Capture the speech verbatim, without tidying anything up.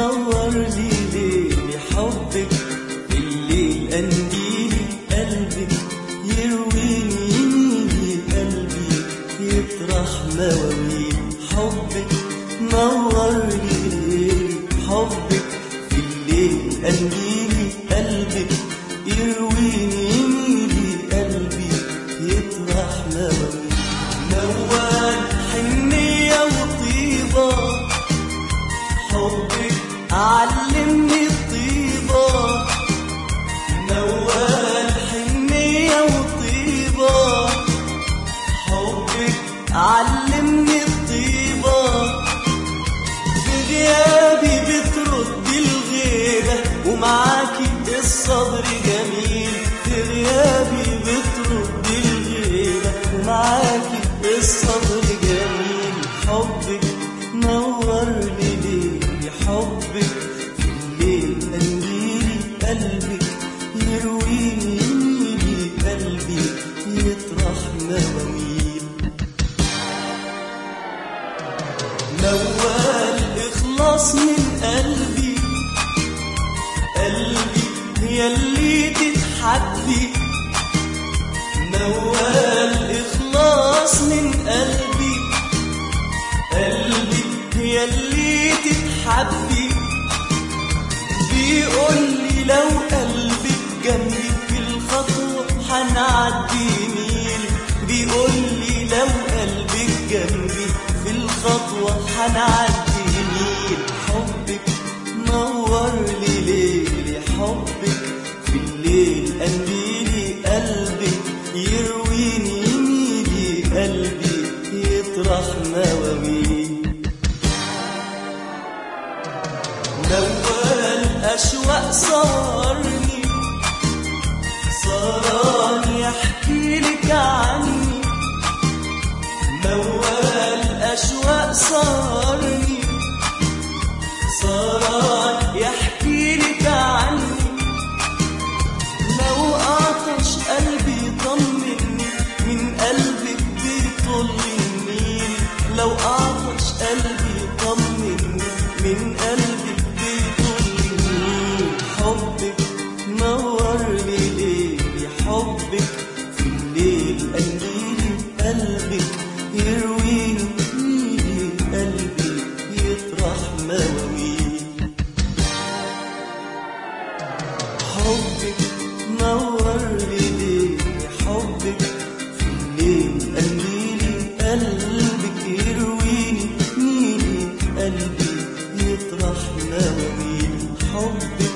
نور لي ليلي حبك الليل قنديلي قلبك يرويني قلبي يطرح مواويل حبك نور لي ليلي حبك الليل قنديلي قلبك يرويني قلبي يطرح مواويل موال حنية وطيبة حبك علمني الطيبة موال حنية وطيبة حبك علمني الطيبة بغيابي بترد الغيبة ومعاكي الصبر جميل بغيابي بترد الغيبة ومعاكي الصبر جميل حبك نور لي ليلي حبك في الليل قنديلي قلبك يرويني قلبي يطرح مواويل موال اخلص من قلبي قلبي ياللي تتحدي موال اخلص من قلبي قلبي ياللي تتحدي بيقولي لو قلبك جنبي في الخطوة هنعدي ميل بيقولي لو قلبك جنبي في الخطوة هنعدي ميل حبك نور لي ليلي حبك في الليل قنديلي قلبك يرويني قلبي يطرح مواويل موال أشواق صارني صارني أحكي لك عني موال أشواق صارني صارني يحكي لك عني لو عطش قلبي طمني من قلبك بيطل النيل لو عطش قلبي طمني من قلبك بيطل النيل حبك نور لي ليلي حبك في الليل قنديلي قلبك يرويني قلبي يطرح مواويل حبك نور لي ليلي حبك في الليل قنديلي قلبك يرويني قلبي يطرح مواويل حبك